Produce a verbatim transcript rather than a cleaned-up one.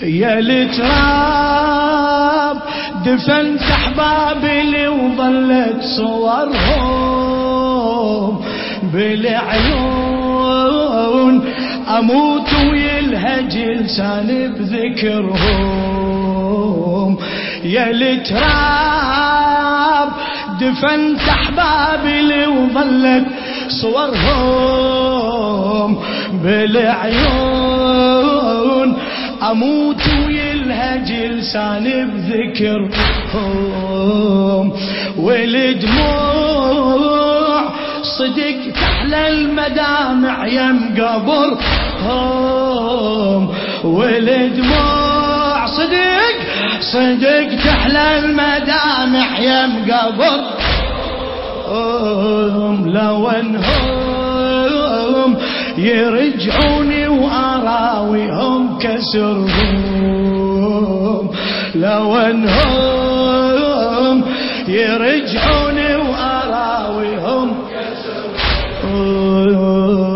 يا التراب دفنت احبابي اللي وظلت صورهم بالعيون، اموت ويلهج لساني بذكرهم. يا التراب دفنت احبابي اللي وظلت صورهم بالعيون، اموت ويلهج لساني بذكرهم. والدموع صدق تحلى المدامع يم قبرهم، والدموع صدق صدق تحلى المدامع يم قبرهم. لو انهم يرجعوني واراويهم كسرهم، لو انهم يرجعوني